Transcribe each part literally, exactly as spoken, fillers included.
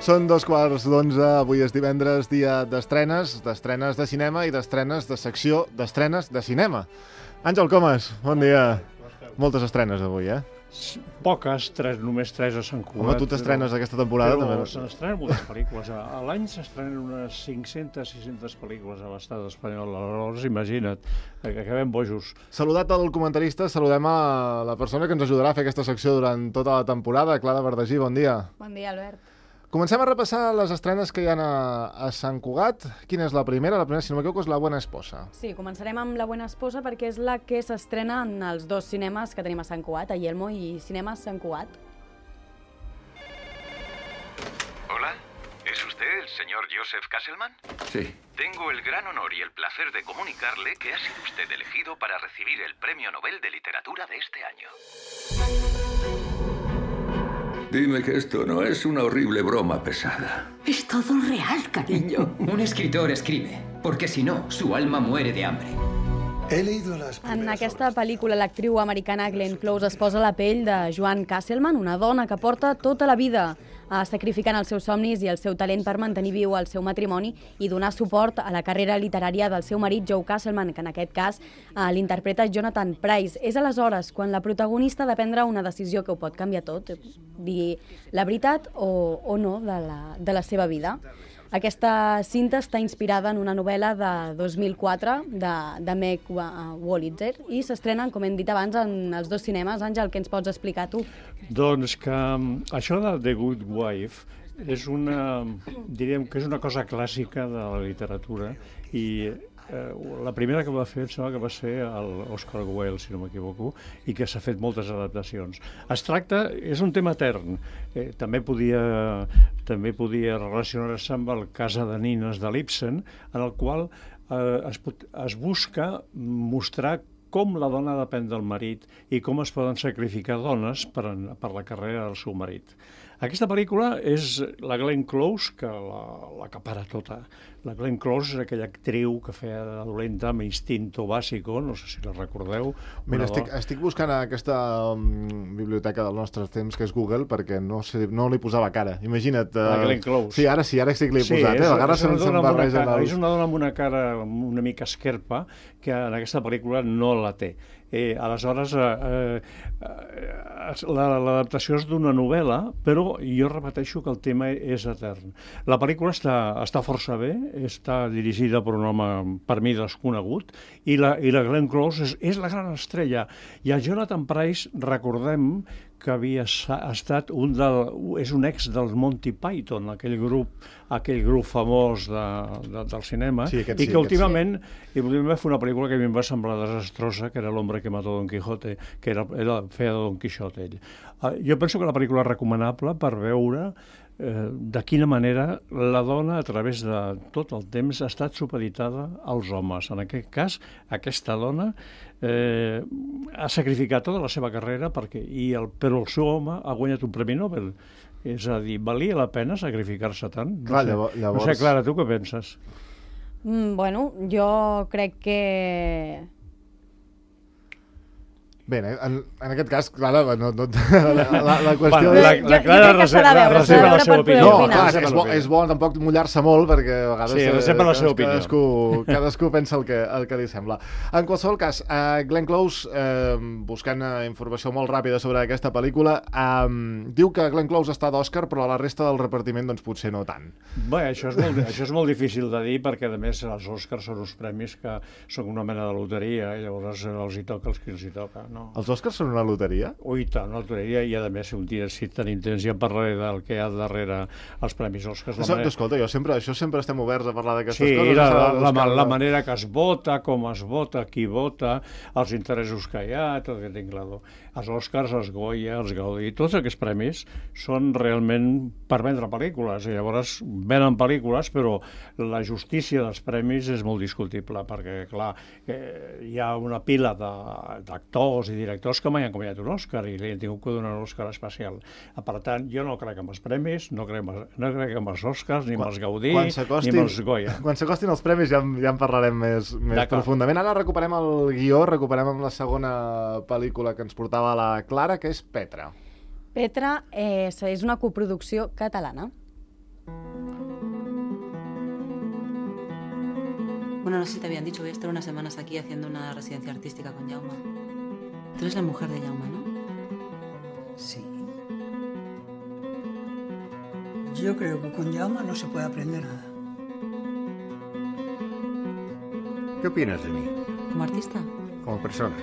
Són dos quarts d'onze, avui és divendres, dia d'estrenes, d'estrenes de cinema i d'estrenes de secció d'estrenes de cinema. Àngel Comas, bon dia. Moltes estrenes avui, eh? Poques, tres, només tres a Sant Cugat. Home, tu t'estrenes però, aquesta temporada però també. Se n'estrenen moltes pel·lícules. A l'any s'estrenen unes cinc-centes, sis-centes pel·lícules a l'estat espanyol. Aleshores, imagina't, que acabem bojos. Saludat al comentarista, saludem a la persona que ens ajudarà a fer aquesta secció durant tota la temporada, Clara Verdagí, bon dia. Bon dia, Albert. Comencem a repassar les estrenes que hi ha a, a Sant Cugat. Quina és la primera? La primera, si no m'equivoco, és La Buena Esposa. Sí, començarem amb La Buena Esposa perquè és la que s'estrena en els dos cinemes que tenim a Sant Cugat, a Yelmo i Cinemas Sant Cugat. Hola, ¿es usted el señor Joseph Kasselman? Sí. Tengo el gran honor y el placer de comunicarle que ha sido usted elegido para recibir el Premio Nobel de Literatura de este año. Dime que esto no es una horrible broma pesada. Es todo real, cariño. Un escritor escribe, porque si no, su alma muere de hambre. He leído las En aquesta pel·lícula, l'actriu americana Glenn Close es posa a la pell de Joan Kasselman, una dona que porta tota la vida sacrificant els seus somnis i el seu talent per mantenir viu el seu matrimoni i donar suport a la carrera literària del seu marit Joe Kasselman, que en aquest cas eh, l'interpreta Jonathan Pryce. És aleshores quan la protagonista ha de prendre una decisió que ho pot canviar tot, dir la veritat o, o no de la, de la seva vida. Aquesta cinta està inspirada en una novel·la de dos mil quatre de, de Meg Wolitzer i s'estrenen, com hem dit abans, en els dos cinemes. Àngel, què ens pots explicar tu? Doncs que això de The Good Wife és una, diríem que és una cosa clàssica de la literatura i eh, la primera que va fer, em sembla que va ser l'Oscar Wilde, si no m'equivoco, i que s'ha fet moltes adaptacions. Es tracta, és un tema etern, eh, també podia, també podia relacionar-se amb el Casa de nines de l'Ibsen, en el qual eh, es, pot, es busca mostrar com la dona depèn del marit i com es poden sacrificar dones per, per la carrera del seu marit. Aquesta pel·lícula és la Glenn Close, que la, la capara tota. La Glenn Close és aquella actriu que feia de dolenta amb Instinto Básico, no sé si la recordeu. Mira, estic, estic buscant aquesta um, biblioteca del nostre temps, que és Google, perquè no, sé, no li posava cara. Imagina't. Uh, la Glenn Close. Sí, ara sí, ara sí que l'he sí, posat. És, eh? A vegades és, se'n barregen els... els... és una dona amb una cara una mica esquerpa, que en aquesta pel·lícula no la té. Eh, aleshores, eh, eh, l'adaptació és d'una novel·la, però jo repeteixo que el tema és etern. La pel·lícula està, està força bé, està dirigida per un home, per mi, desconegut, i la, i la Glenn Close és, és la gran estrella. I el Jonathan Pryce, recordem que havia estat un del, és un ex del Monty Python, aquell grup, aquell grup famós de, de, del cinema, sí, aquest i sí, que últimament, sí. i últimament va fer una pel·lícula que a mi em va semblar desastrosa, que era L'hombre que mató Don Quijote, que era, era feia de Don Quixote ell. Uh, jo penso que la pel·lícula és recomanable per veure eh, de quina manera la dona, a través de tot el temps, ha estat supeditada als homes. En aquest cas, aquesta dona eh, ha sacrificat tota la seva carrera perquè, i el, però el seu home ha guanyat un Premi Nobel. És a dir, valia la pena sacrificar-se tant? No Clar, sé, llavors, llavors... no sé, Clara, tu què penses? Mm, bueno, jo crec que... Bé, en, en aquest cas, Clara, no, no, la, la, la qüestió... Bueno, la, la Clara reserva la seva opinió. No, clar, és, bo, és bo tampoc mullar-se molt, perquè a vegades sí, reserva la seva opinió. Cadascú, cadascú pensa el que, el que li sembla. En qualsevol cas, uh, Glenn Close, uh, buscant uh, informació molt ràpida sobre aquesta pel·lícula, uh, diu que Glenn Close està d'Oscar, però la resta del repartiment doncs, potser no tant. Bé, això és, molt, això és molt difícil de dir, perquè a més els Oscars són uns premis que són una mena de loteria, i llavors els hi toca els que els hi toca. No? Els Oscars són una loteria? Ui, tant, una loteria, i a més, un dia, si tenim temps, ja parlaré del que hi ha darrere els Premis Oscars. Això, manera... Escolta, jo sempre, això sempre estem oberts a parlar d'aquestes sí, coses. Sí, la, la, la, la manera que es vota, com es vota, qui vota, els interessos que hi ha, tot que tinc clar. Els Oscars, els Goya, els Gaudí, tots aquests premis són realment per vendre pel·lícules, i llavors venen pel·lícules, però la justícia dels premis és molt discutible, perquè, clar, eh, hi ha una pila d'actors i directors que mai han guanyat un Òscar i li han tingut que donar un Òscar especial. Per tant, jo no crec en els premis, no crec, no crec en els Òscars, ni en els Gaudí, ni en els Goya. Quan s'acostin els premis ja, ja en parlarem més, més profundament. Ara recuperem el guió, recuperem amb la segona pel·lícula que ens portava la Clara, que és Petra. Petra eh, és una coproducció catalana. Bueno, no sé si te habían dicho, voy a estar unas semanas aquí haciendo una residencia artística con Jaume. Tú eres la mujer de Jaume, ¿no? Sí. Yo creo que con Jaume no se puede aprender nada. ¿Qué opinas de mí? ¿Como artista? Como persona.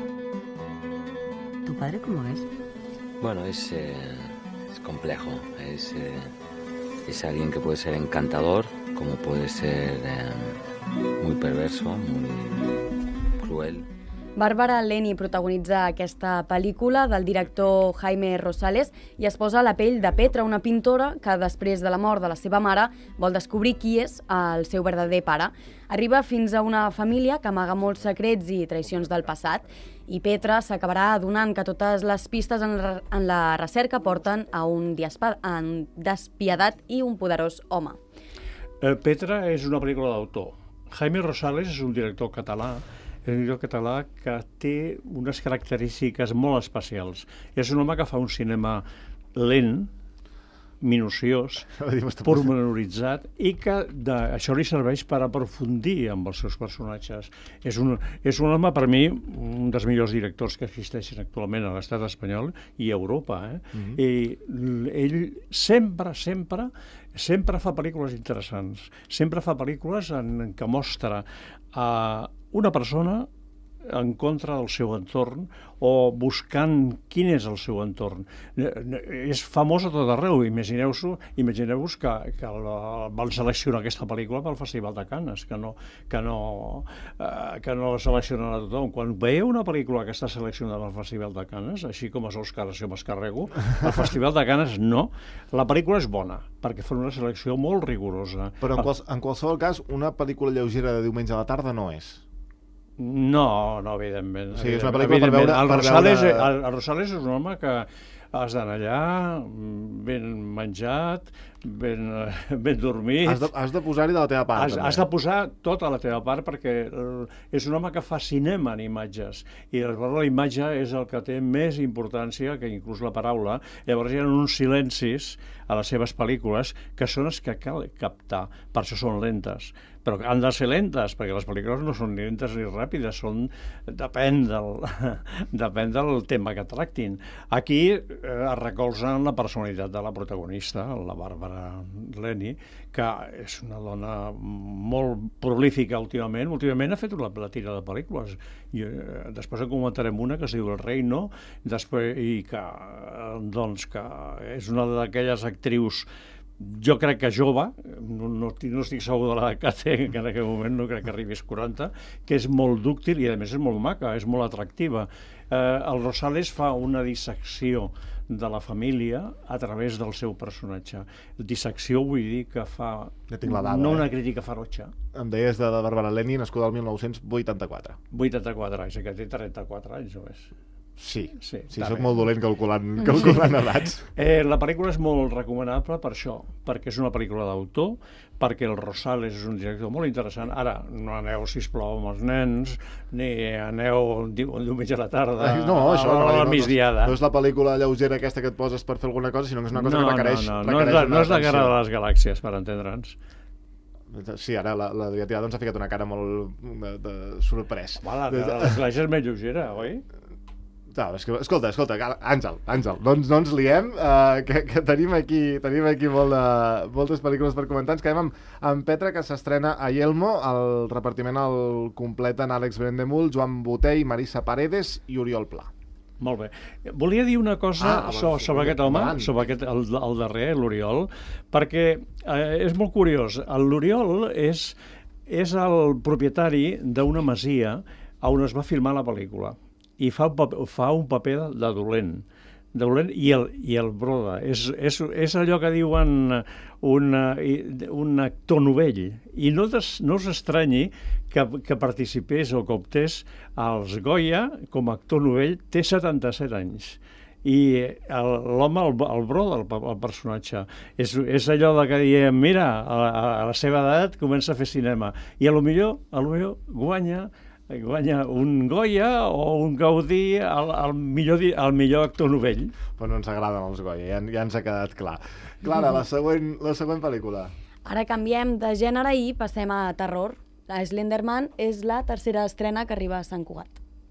¿Tu padre cómo es? Bueno, es, eh, es complejo. Es, eh, es alguien que puede ser encantador, como puede ser eh, muy perverso, muy cruel. Bàrbara Leni protagonitza aquesta pel·lícula del director Jaime Rosales i es posa a la pell de Petra, una pintora que després de la mort de la seva mare vol descobrir qui és el seu verdader pare. Arriba fins a una família que amaga molts secrets i traïcions del passat i Petra s'acabarà adonant que totes les pistes en la, en la recerca porten a un despiedat i un poderós home. Eh, Petra és una pel·lícula d'autor. Jaime Rosales és un director català és un director català que té unes característiques molt especials. És un home que fa un cinema lent, minuciós, pormenoritzat, i que de, això li serveix per aprofundir amb els seus personatges. És un, és un home, per mi, un dels millors directors que existeixen actualment a l'estat espanyol i a Europa. Eh? Mm-hmm. I ell sempre, sempre, sempre fa pel·lícules interessants. Sempre fa pel·lícules en què mostra a una persona en contra del seu entorn o buscant quin és el seu entorn. És famós a tot arreu. Imagineu-vos imagineu-vos que, que van seleccionar aquesta pel·lícula pel Festival de Canes, que no, que no, eh, que no seleccionen a tothom. Quan veieu una pel·lícula que està seleccionada pel Festival de Canes, així com els Oscars jo m'escarrego, el Festival de Canes no. La pel·lícula és bona, perquè fa una selecció molt rigorosa. Però en, quals, en qualsevol cas, una pel·lícula lleugera de diumenge a la tarda no és. No, no, evidentment. O sigui, és una pel·lícula per veure... El Rosales, veure... el, el Rosales és un home que has d'anar allà, ben menjat, ben, ben dormit... Has de, has de posar-hi de la teva part, has, també. Has de posar tota la teva part, perquè és un home que fa cinema en imatges, i la imatge és el que té més importància que inclús la paraula. Llavors hi ha uns silencis a les seves pel·lícules que són els que cal captar, per això són lentes. Però han de ser lentes, perquè les pel·lícules no són ni lentes ni ràpides, són... depèn del, depèn del tema que tractin. Aquí eh, es recolzen la personalitat de la protagonista, la Bàrbara Leni, que és una dona molt prolífica últimament. Últimament ha fet una tira de pel·lícules. I, eh, després en comentarem una que es diu El Reino, després, i que, doncs, que és una d'aquelles actrius, jo crec que jove, no, no, no estic segur de l'edat que té, que en aquell moment no crec que arribi als quaranta, que és molt dúctil i a més és molt maca, és molt atractiva. Eh, el Rosales fa una dissecció de la família a través del seu personatge. Dissecció vull dir que fa ja tinc la dada, no una eh? crítica ferotge. Em deies de, de Bàrbara Leni, nascuda el mil nou-cents vuitanta-quatre. vuitanta-quatre anys, que té trenta-quatre anys o més. Sí, sí, sí soc molt dolent calculant, calculant edats. Eh, la pel·lícula és molt recomanable per això, perquè és una pel·lícula d'autor, perquè el Rosales és un director molt interessant. Ara, no aneu, sisplau, amb els nens, ni aneu un diumenge a la tarda, no, això, a, a la no, migdiada. No, no és la pel·lícula lleugera aquesta que et poses per fer alguna cosa, sinó que és una cosa no, que requereix, no, no, requereix no és la, una no és la Guerra atenció. de les Galàxies, per entendre'ns. Sí, ara l'Adrià Tirado ens ha ficat una cara molt de, de sorprès. Home, la Guerra de les Galàxies és més lleugera, oi? No, és que, escolta, escolta, Àngel, Àngel, no ens, no ens liem, uh, que, que tenim aquí, tenim aquí molt de, moltes pel·lícules per comentar. Ens quedem amb, amb Petra, que s'estrena a Yelmo, el repartiment el completen Àlex Brendemul, Joan Botey, Marisa Paredes i Oriol Pla. Molt bé. Volia dir una cosa ah, sobre, sobre aquest home, davant. sobre aquest, el, el darrer, l'Oriol, perquè eh, és molt curiós. L'Oriol és, és el propietari d'una masia on es va filmar la pel·lícula. I fa un paper, fa un paper de, de dolent, de dolent i el, i el broda. És, és, és allò que diuen un, un actor novell. I no, des, no us estranyi que, que participés o que optés als Goya com a actor novell, té setanta-set anys. I l'home, el, el broda, el, el personatge, és, és allò de que diem, mira, a, a la seva edat comença a fer cinema. I a lo millor, a lo millor guanya guanya un Goya o un Gaudí al, al, millor, al millor actor novell. Però no ens agraden els Goya, ja, ja ens ha quedat clar. Clara, la següent, la següent pel·lícula. Ara canviem de gènere i passem a terror. La Slenderman és la tercera estrena que arriba a Sant Cugat.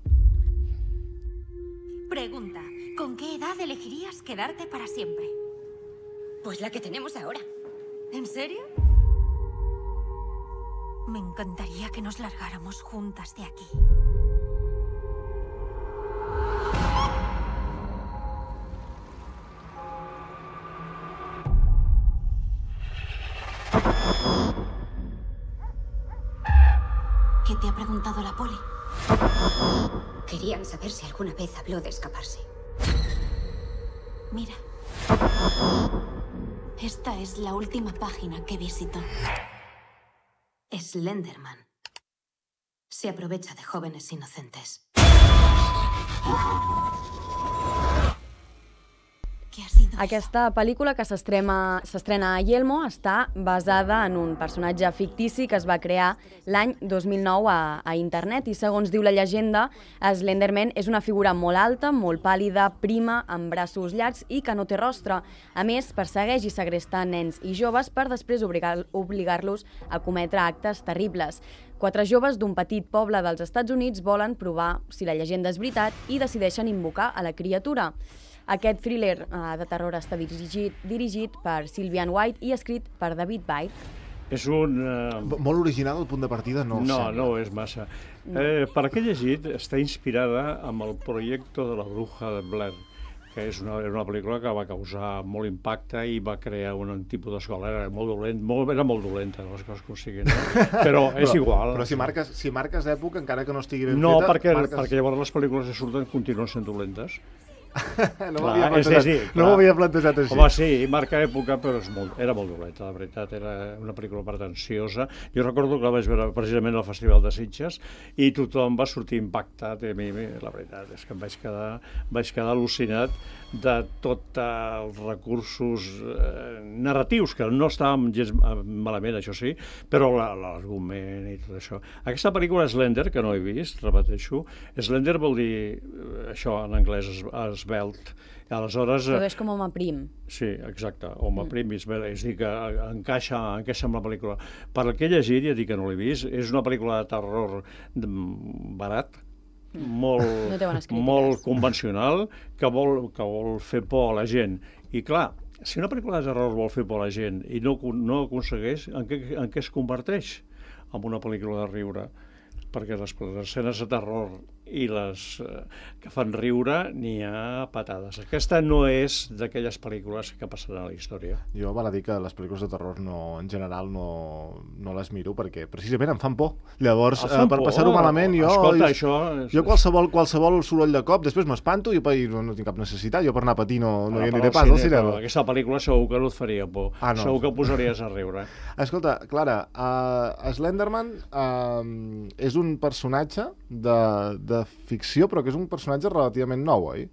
Pregunta, ¿con qué edad elegirías quedarte para siempre? Pues la que tenemos ahora. ¿En serio? Me encantaría que nos largáramos juntas de aquí. ¿Qué te ha preguntado la poli? Querían saber si alguna vez habló de escaparse. Mira. Esta es la última página que visitó. Slenderman. Se aprovecha de jóvenes inocentes. Aquesta pel·lícula que s'estrena a Yelmo està basada en un personatge fictici que es va crear l'any dos mil nou a, a internet i, segons diu la llegenda, Slenderman és una figura molt alta, molt pàl·lida, prima, amb braços llargs i que no té rostre. A més, persegueix i segresta nens i joves per després obligar-los a cometre actes terribles. Quatre joves d'un petit poble dels Estats Units volen provar si la llegenda és veritat i decideixen invocar a la criatura. Aquest thriller uh, de terror està dirigit, dirigit per Sylvian White i escrit per David Byte. És un... Uh... Molt original el punt de partida, no No, sembla. no és massa. No. Eh, per què he llegit, està inspirada amb el projecte de la bruja de Blair, que és una, una pel·lícula que va causar molt impacte i va crear un tipus d'escola. Era molt dolent, molt, era molt dolenta, les coses com siguin, no? Però és però, igual. Però si marques, si marques època, encara que no estigui ben no, feta... No, perquè, marques... perquè llavors les pel·lícules que surten continuen sent dolentes. no m'havia plantejat, no plantejat així. Home, sí, marca època, però és molt, era molt dolenta, la veritat, era una pel·lícula pretensiosa. Jo recordo que la vaig veure precisament al Festival de Sitges i tothom va sortir impactat, i a mi, la veritat, és que em vaig quedar, vaig quedar al·lucinat de tots els recursos eh, narratius, que no estaven gens malament, això sí, però l'argument i tot això. Aquesta pel·lícula Slender, que no he vist, repeteixo, Slender vol dir, això en anglès, esvelt. Aleshores... Però és com home prim. Sí, exacte, home mm. prim, és a dir, que encaixa, encaixa amb la pel·lícula. Per el que he llegit, ja dic que no l'he vist, és una pel·lícula de terror barat, molt, no molt convencional, que vol, que vol fer por a la gent. I clar, si una pel·lícula de terror vol fer por a la gent i no, no aconsegueix, en què, en què es converteix? En una pel·lícula de riure. Perquè les, les escenes de terror i les eh, que fan riure n'hi ha patades. Aquesta no és d'aquelles pel·lícules que passaran a la història. Jo val a dir que les pel·lícules de terror no, en general no, no les miro perquè precisament em fan por. Llavors, eh, per passar-ho malament, jo, Escolta, això és... jo qualsevol, qualsevol soroll de cop, després m'espanto i no, no tinc cap necessitat. Jo per anar a patir no, no hi aniré pas al cinema. Aquesta pel·lícula segur que no et faria por. Ah, no. Segur que posaries a riure. Escolta, Clara, uh, Slenderman uh, és un personatge de, de ficció, però que és un personatge relativament nou, oi?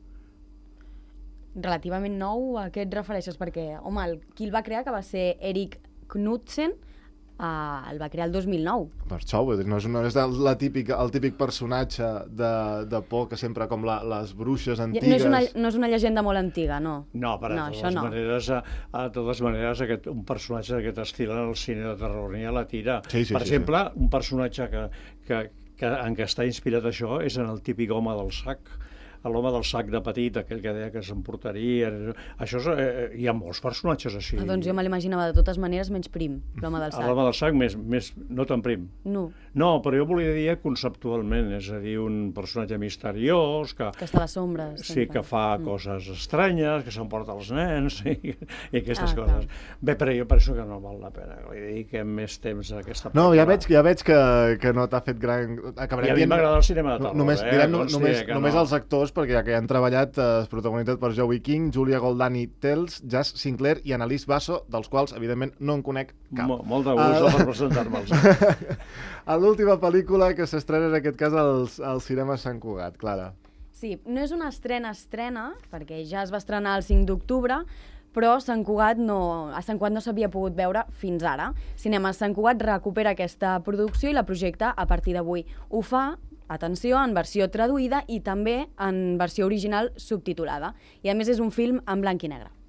Relativament nou? A què et refereixes? Perquè, home, el, qui el va crear, que va ser Erik Knudsen, uh, el va crear el dos mil nou. Per això, no és, no és el, la típica, el típic personatge de, de por que sempre com la, les bruixes antigues... No és, una, no és una llegenda molt antiga, no? No, però no, de totes no. maneres, a, a totes maneres, aquest, un personatge d'aquest estil en el cine de terror n'hi ha la tira. Sí, sí, per sí, exemple, sí. un personatge que, que que en què està inspirat això és en el típic home del sac, l'home del sac de petit, aquell que deia que s'emportaria. Això és, eh, hi ha molts personatges així. Ah, doncs jo me l'imaginava de totes maneres menys prim, l'home del sac. L'home del sac més, més, no tan prim. No. No, però jo volia dir conceptualment, és a dir, un personatge misteriós, que... Que està a les ombres. Sí, sempre. Que fa mm. coses estranyes, que s'emporta els nens, i, i aquestes ah, coses. Clar. Bé, però jo penso que no val la pena, li dediquem més temps a aquesta pel·lícula. No, ja veig, ja veig que, que no t'ha fet gran... Acabarem I a mi m'agrada el cinema de terror, només, eh? Direm, doncs només, només no. els actors, perquè ja que han treballat, eh, protagonitzat per Joey King, Julia Goldani Tells, Jazz Sinclair i Annalise Basso, dels quals, evidentment, no en conec cap. Mo, molt de gust uh, per presentar-me'ls. A l'última pel·lícula que s'estrena, en aquest cas, als, als cinemes Sant Cugat, Clara. Sí, no és una estrena-estrena, perquè ja es va estrenar el cinc d'octubre, però Sant Cugat no, a Sant Cugat no s'havia pogut veure fins ara. Cinemes Sant Cugat recupera aquesta producció i la projecta a partir d'avui. Ho fa, atenció, en versió traduïda i també en versió original subtitulada. I a més és un film en blanc i negre.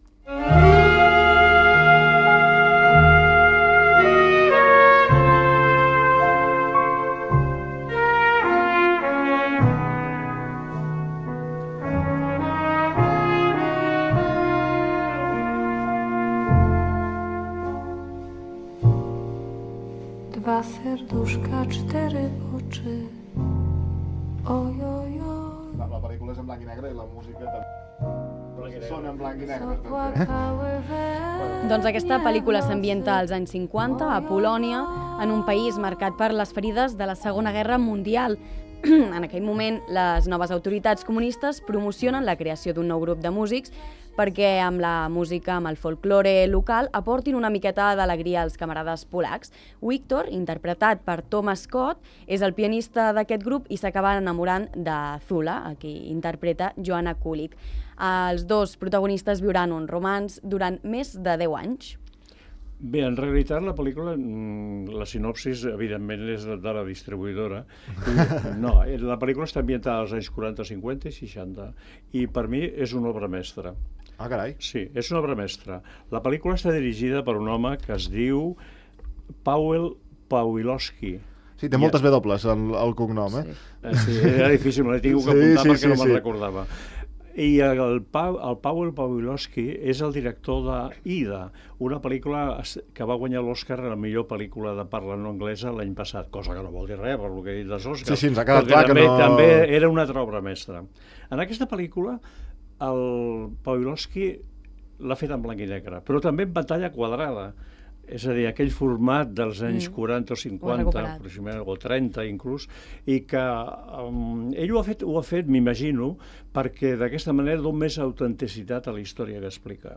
ma cztery oczy. Ojojo. La, la pel·lícula és en blanc i negre i la música també són en blanc i negre. Doncs aquesta pel·lícula s'ambienta als anys cinquanta, a Polònia, en un país marcat per les ferides de la Segona Guerra Mundial. En aquell moment, les noves autoritats comunistes promocionen la creació d'un nou grup de músics perquè amb la música, amb el folklore local, aportin una miqueta d'alegria als camarades polacs. Wiktor, interpretat per Thomas Scott, és el pianista d'aquest grup i s'acaba enamorant de Zula, a qui interpreta Joanna Kulig. Els dos protagonistes viuran un romanç durant més de deu anys. Bé, en realitat la pel·lícula, la sinopsis, evidentment, és de la distribuïdora. No, la pel·lícula està ambientada als anys quaranta, cinquanta i seixanta, i per mi és una obra mestra. Ah, carai. Sí, és una obra mestra. La pel·lícula està dirigida per un home que es diu Paweł Pawlowski. Sí, té moltes W el, el cognom, eh? Sí, sí era difícil, me l'he tingut que apuntar sí, sí, perquè sí, no me'n sí. recordava. I el, pa, el Paweł Pawlowski és el director d'Ida, una pel·lícula que va guanyar l'Oscar a la millor pel·lícula de parla no anglesa l'any passat, cosa que no vol dir res per el que he dit dels Oscars. Sí, sí, ens ha quedat clar que també, no... També era una altra obra mestra. En aquesta pel·lícula, el Pawlowski l'ha fet en blanc i negre, però també en pantalla quadrada. És a dir, aquell format dels anys mm. quaranta o cinquanta, aproximadament, o trenta inclús, i que um, ell ho ha fet, ho ha fet, m'imagino, perquè d'aquesta manera dona més autenticitat a la història que explica.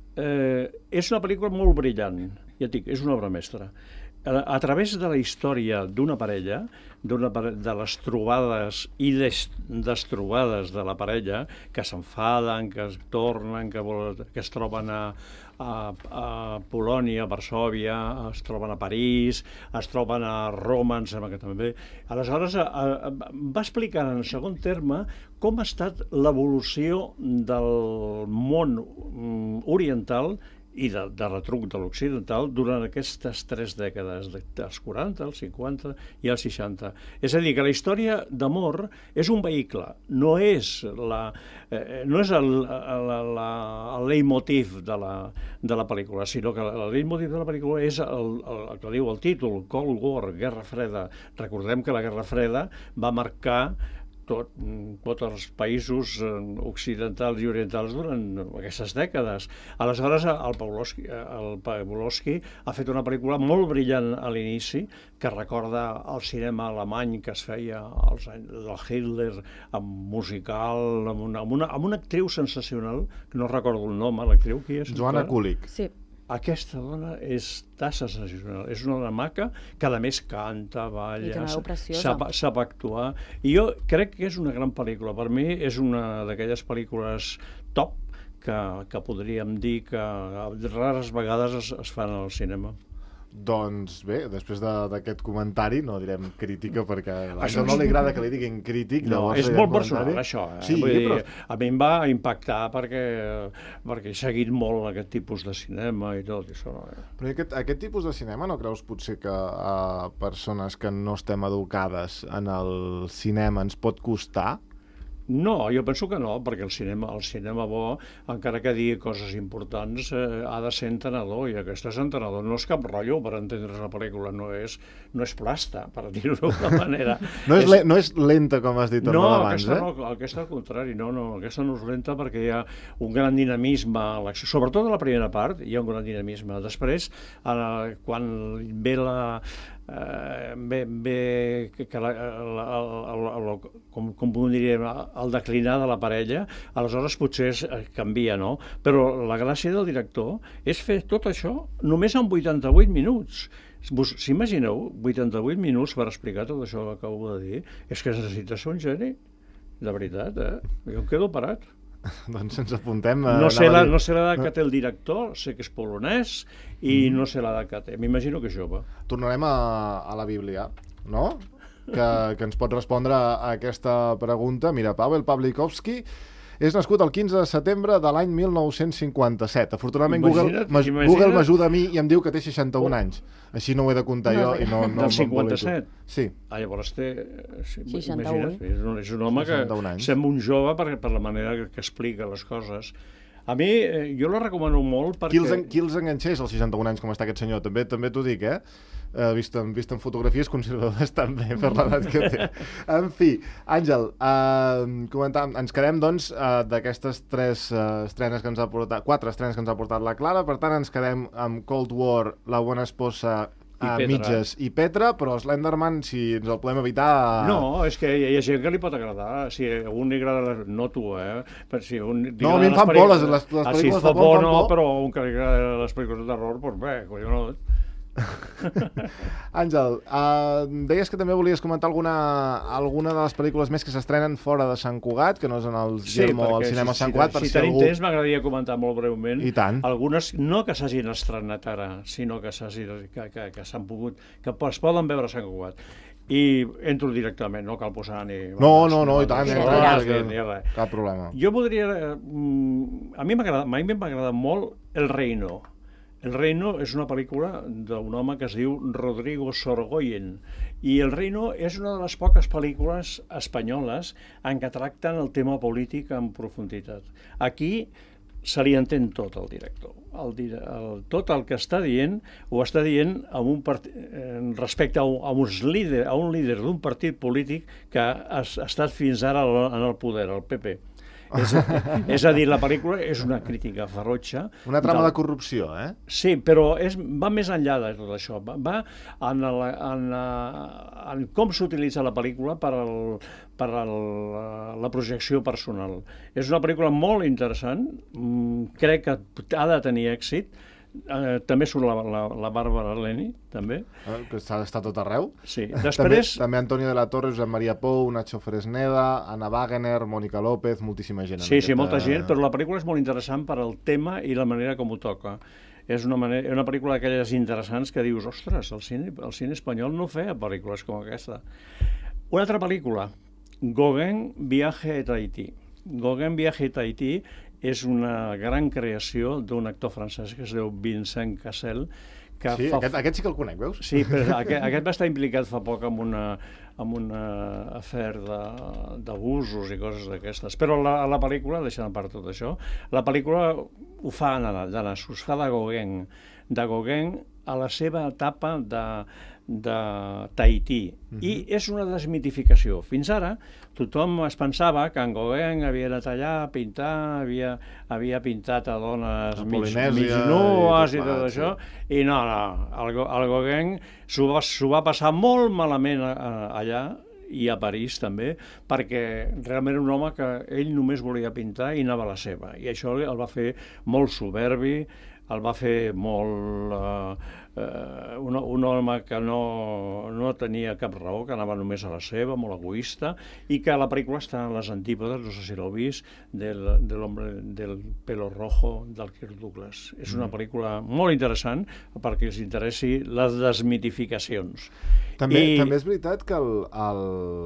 Eh, és una pel·lícula molt brillant, ja et dic, és una obra mestra. A, a través de la història d'una parella, pare... de les trobades i des... destrobades de la parella, que s'enfaden, que es tornen, que, vol... que es troben a, a, a Polònia, a Varsòvia, es troben a París, es troben a Roma, em sembla que també. Aleshores, a, a, va explicant en segon terme com ha estat l'evolució del món oriental i de, de retruc de l'occidental durant aquestes tres dècades, dels quaranta, els cinquanta i els seixanta. És a dir, que la història d'amor és un vehicle, no és, la, eh, no és el, el, el, el leitmotiv de la, de la pel·lícula, sinó que el leitmotiv de la pel·lícula és el, el, el que diu el títol, Cold War, Guerra Freda. Recordem que la Guerra Freda va marcar Tot, tots els països occidentals i orientals durant aquestes dècades. Aleshores, el Pawlowski, el Pawlowski ha fet una pel·lícula molt brillant a l'inici, que recorda el cinema alemany que es feia als anys del Hitler, amb musical, amb una, amb una, amb una actriu sensacional, que no recordo el nom, l'actriu qui és? Joanna Kulig. Sí. Aquesta dona està sensacional. És una dona maca que, a més, canta, balla, sap, sap actuar. I jo crec que és una gran pel·lícula. Per mi és una d'aquelles pel·lícules top que, que podríem dir que rares vegades es, es fan al cinema. Doncs bé, després d'aquest comentari, no direm crítica perquè a això no li agrada que li diguin crític. No, és molt personal això. Eh? Sí, Vull dir, però... A mi em va impactar perquè, perquè he seguit molt aquest tipus de cinema i tot. I això, eh? Però aquest, aquest tipus de cinema no creus potser que a persones que no estem educades en el cinema ens pot costar? No, jo penso que no, perquè el cinema, el cinema bo, encara que digui coses importants, eh, ha de ser entenedor, i aquest és entenedor. No és cap rotllo per entendre la pel·lícula, no és, no és plasta, per dir-ho d'una manera. no, és és... Le, no és lenta, com has dit no, abans, aquesta, eh? No, aquesta al contrari, no, no, aquesta no és lenta perquè hi ha un gran dinamisme a l'acció. Sobretot a la primera part hi ha un gran dinamisme. Després, eh, quan ve la... Uh, bé, bé que la, la, la, la, la, com, com diríem, el declinar de la parella, aleshores potser es, canvia, no? Però la gràcia del director és fer tot això només en vuitanta-vuit minuts. Si imagineu, vuitanta-vuit minuts per explicar tot això que acabo de dir, és que necessita ser un geni, de veritat, eh? Jo em quedo parat. Doncs ens apuntem... No sé l'edat no sé que té el director, sé que és polonès i mm. no sé l'edat que té. M'imagino que és jove. Tornarem a, a la Bíblia, no? Que, que ens pot respondre a aquesta pregunta. Mira, Paweł Pawlikowski és nascut el quinze de setembre de l'any mil nou-cents cinquanta-set. Afortunadament Google, Google m'ajuda a mi i em diu que té seixanta-un oh. anys. Així no ho he de comptar no, jo. I no, no del cinquanta-set? Sí. Ah, llavors té... seixanta-un. És un, és un home que sembla un jove per, per la manera que, que explica les coses. A mi, eh, jo la recomano molt perquè... Qui els, en, qui els enganxeix als seixanta-un anys com està aquest senyor? També també t'ho dic, eh? Uh, vist, en, vist en fotografies, conserva bastant bé per l'edat que té. En fi, Àngel, uh, comentàvem, ens quedem, doncs, uh, d'aquestes tres uh, estrenes que ens ha portat, quatre estrenes que ens ha portat la Clara, per tant, ens quedem amb Cold War, La bona esposa, a uh, mitges i Petra, però Slenderman, si ens el podem evitar... No, és que hi ha gent que li pot agradar. Si a un li agrada... Les... No tu, eh? Però si un li no, a mi em fan por les, les, les pel·lícules ah, si de por. No, però un que li agrada les pel·lícules de terror, doncs bé, collonot. Àngel, uh, deies que també volies comentar alguna, alguna de les pel·lícules més que s'estrenen fora de Sant Cugat, que no és en el Gelmo o el cinema si, Sant Cugat. Si, per si, si tenim algú... temps, m'agradaria comentar molt breument. I tant. Algunes, no que s'hagin estrenat ara, sinó que s'han que, que, que pogut, que es poden veure a Sant Cugat. I entro directament, no cal posar ni... No, no, no, i tant, no, no, no, que, ni res. cap problema. Jo podria... Mm, a mi m'agrada, mai m'ha agradat molt El Reino. El Reino és una pel·lícula d'un home que es diu Rodrigo Sorogoyen, i El Reino és una de les poques pel·lícules espanyoles en què tracten el tema polític en profunditat. Aquí se li entén tot al director. El, el, tot el que està dient ho està dient amb un part, eh, respecte a, a, uns líder, a un líder d'un partit polític que ha, ha estat fins ara en el poder, el P P. És, és a dir, la pel·lícula és una crítica ferotge. Una trama del... de corrupció, eh? Sí, però és, va més enllà de tot això. Va, va en, el, en, en com s'utilitza la pel·lícula per, el, per el, la projecció personal. És una pel·lícula molt interessant, crec que ha de tenir èxit. Uh, també surt la, la, la Bàrbara Leni, també. Eh, que està, està tot arreu. Sí. Després... També, també Antonio de la Torre, Josep Maria Pou, Nacho Fresneda, Anna Wagner, Mònica López, moltíssima gent. Sí, sí, aquesta... molta gent, però la pel·lícula és molt interessant per al tema i la manera com ho toca. És una, manera, una pel·lícula d'aquelles interessants que dius, ostres, el cine, el cine espanyol no feia pel·lícules com aquesta. Una altra pel·lícula, Gauguin, Viaje a Tahití. Gauguin, Viaje a Tahití és una gran creació d'un actor francès que es diu Vincent Cassel. Que sí, fa... aquest, aquest sí que el conec, veus? Sí, però aquest, aquest va estar implicat fa poc amb una, amb una afer d'abusos i coses d'aquestes. Però la, la pel·lícula, deixant a part tot això, la pel·lícula ho fa de nassos, fa de Gauguin, de Gauguin a la seva etapa de, de Tahití. Uh-huh. I és una desmitificació. Fins ara tothom es pensava que en Gauguin havia anat allà a pintar, havia, havia pintat a dones mig, mig nues i, i tot, tot això, sí. I no, no, el, el Gauguin s'ho va, s'ho va passar molt malament a, a, allà, i a París també, perquè realment era un home que ell només volia pintar i anava a la seva, i això el va fer molt soberbi, el va fer molt... Eh, eh, un, un home que no, no tenia cap raó, que anava només a la seva, molt egoista, i que la pel·lícula està en les antípodes, no sé si l'heu vist, del, de l'home del pelo rojo del Kirk Douglas. És una pel·lícula molt interessant perquè els interessi les desmitificacions. També, I... també és veritat que el... el...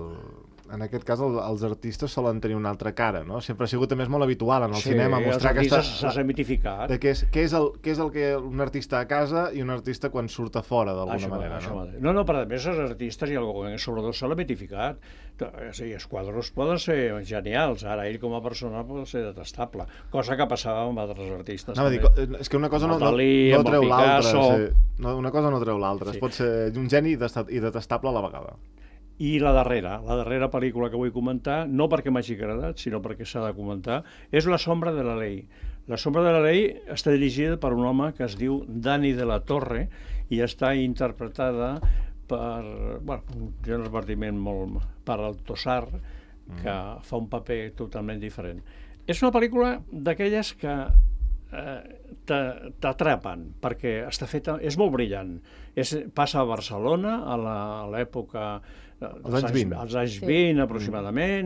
en aquest cas el, els artistes solen tenir una altra cara, no? Sempre ha sigut també molt habitual en el sí, cinema mostrar aquesta... Sí, s'ha mitificat. De què és, què, és el, què és el que un artista a casa i un artista quan surt a fora, d'alguna això, manera, això, no? No, no, però a més els artistes i el Gauguin sobretot s'ha mitificat. Sí, els quadros poden ser genials, ara ell com a persona pot ser detestable, cosa que passava amb altres artistes. No, dic, és que una cosa no, no, Dalí, no treu l'altra. Sí. No, una cosa no treu l'altra. Sí. Es pot ser un geni i detestable a la vegada. I la darrera, la darrera pel·lícula que vull comentar, no perquè m'hagi agradat, sinó perquè s'ha de comentar, és La sombra de la ley. La sombra de la ley està dirigida per un home que es diu Dani de la Torre i està interpretada per, bueno, un repartiment molt... per el Tossar, que mm. fa un paper totalment diferent. És una pel·lícula d'aquelles que eh, t'atrapen, perquè està feta... és molt brillant. És, passa a Barcelona, a l'època... als anys vint. Als anys vint, sí. aproximadament.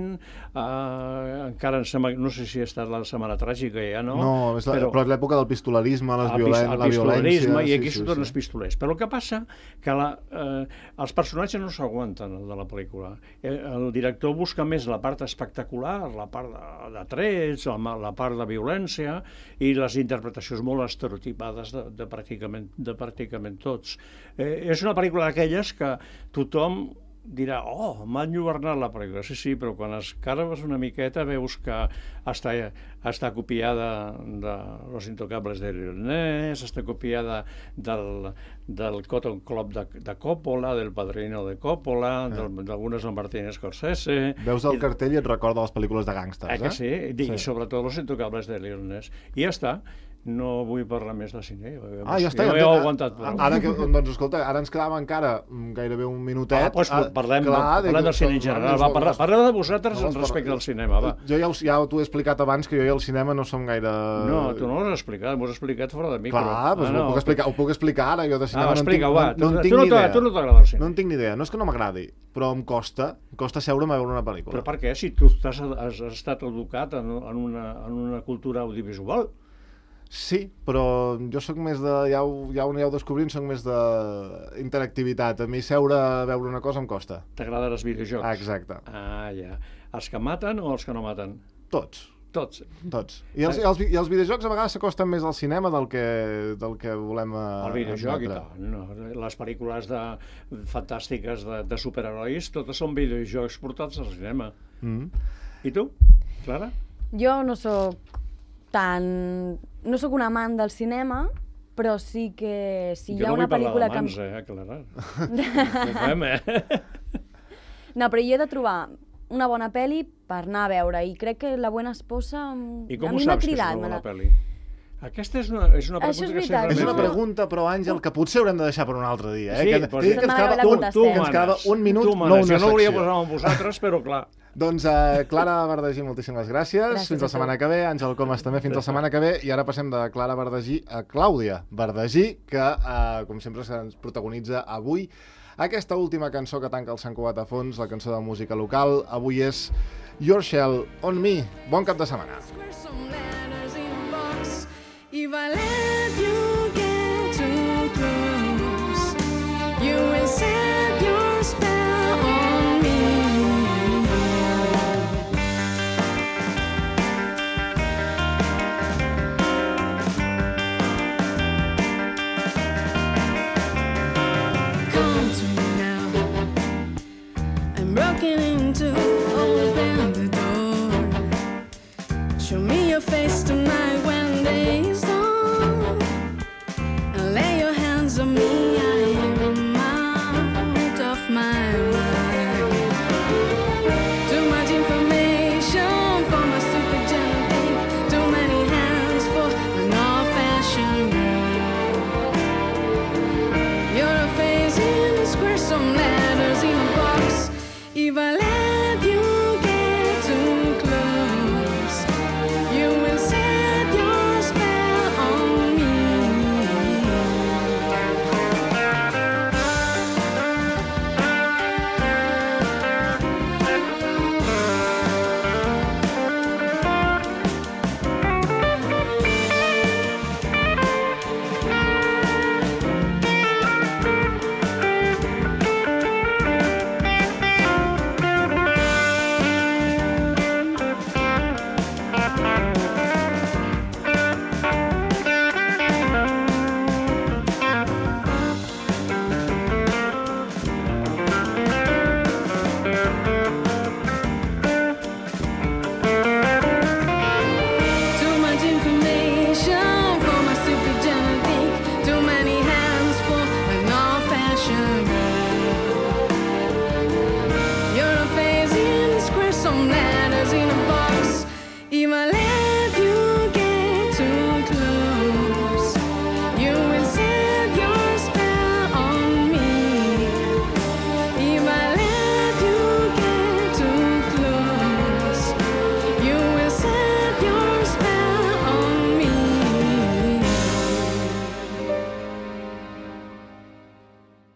Uh, encara em sembla, no sé si ha estat la Setmana Tràgica ja, no? No, és la, però, però és l'època del pistolerisme, les el, violen, el la violència... I aquí sí, surten sí, els pistolers. Però el que passa que la, eh, els personatges no s'aguanten de la pel·lícula. El director busca més la part espectacular, la part de, de trets, la, la part de violència i les interpretacions molt estereotipades de, de, pràcticament, de pràcticament tots. Eh, és una pel·lícula d'aquelles que tothom dirà, oh, m'ha enlluernat la pel·lícula. Sí, sí, però quan escarbes una miqueta veus que està, està copiada de Los Intocables de Lyonès, està copiada del, del Cotton Club de, de Coppola, del Padrino de Coppola, eh. d'algunes del Martin Scorsese... Veus el i... cartell i et recorda les pel·lícules de gàngsters, eh? Eh que sí? I, sí. I sobretot Los Intocables de Lyonès. I ja està. No vull parlar més de cine. Ah, ja està. Jo ja he aguantat prou. Ara que, doncs, escolta, ara ens quedava encara gairebé un minutet. Ah, doncs parlem, clar, parlem de, del cine en general. Va, parla, parleu de vosaltres no, respecte al cinema, va. Jo ja, ja t'ho he explicat abans, que jo i el cinema no som gaire... No, tu no ho has explicat, m'ho has explicat fora de micro. Clar, doncs ah, no, ho, puc explicar, ho puc explicar ara, jo de cinema ah, no, explica, en tinc, va, no, no en tu, tinc no ni idea. Tu no t'agrada el cinema. No en tinc ni idea, no és que no m'agradi, però em costa, em costa seure'm a veure una pel·lícula. Però per què? Si tu has, has estat educat en, en, una, en una cultura audiovisual. Sí, però jo sóc més de... Ja ho, ja ho aneu descobrint, sóc més d'interactivitat. A mi seure a veure una cosa em costa. T'agraden els videojocs? Ah, exacte. Ah, ja. Els que maten o els que no maten? Tots. Tots. Tots. I els, i els, i els videojocs a vegades s'acosten més al cinema del que, del que volem admetre. El videojoc i tant. No. Les pel·lícules de, fantàstiques de, de superherois, totes són videojocs portats al cinema. Mm. I tu, Clara? Jo no sóc tan... No sóc un amant del cinema, però sí que si hi ha una pel·lícula que... Jo no vull parlar d'amants, eh, Clara. Ho fem, eh? No, però jo he de trobar una bona pel·li per anar a veure, i crec que La buena esposa a mi m'ha cridat. I com ho saps que és una bona pel·li? Aquesta és una, és una pregunta és que veritat, sempre... És una pregunta, però, Àngel, que potser haurem de deixar per un altre dia. Eh? Sí, que, però... que, que, ens quedava, tu, tu, que ens quedava un minut, no una secció. Jo no volia posar amb vosaltres, però clar... Doncs, uh, Clara Bardagí, moltíssimes gràcies. gràcies fins la setmana que ve. Àngel Comas també fins la setmana que ve. I ara passem de Clara Bardagí a Clàudia Bardagí, que, uh, com sempre, ens protagonitza avui aquesta última cançó que tanca el Sant Cugat a fons, la cançó de música local. Avui és Your Shell on Me. Bon cap de setmana. I